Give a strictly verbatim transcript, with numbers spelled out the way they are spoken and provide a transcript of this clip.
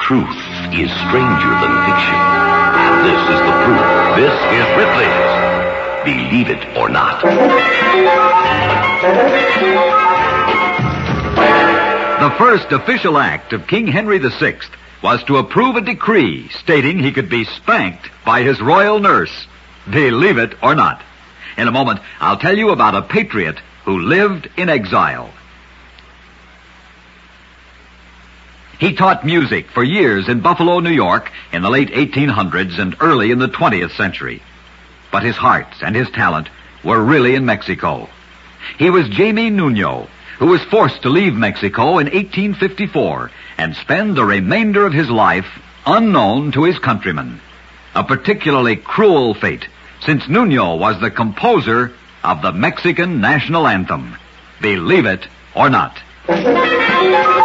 truth is stranger than fiction. And this is the proof. This is Ripley's Believe It or Not. The first official act of King Henry the Sixth was to approve a decree stating he could be spanked by his royal nurse. Believe it or not. In a moment, I'll tell you about a patriot who lived in exile. He taught music for years in Buffalo, New York in the late eighteen hundreds and early in the twentieth century. But his heart and his talent were really in Mexico. He was Jaime Nuno, who was forced to leave Mexico in eighteen fifty-four and spend the remainder of his life unknown to his countrymen. A particularly cruel fate, since Nuno was the composer of the Mexican national anthem. Believe it or not.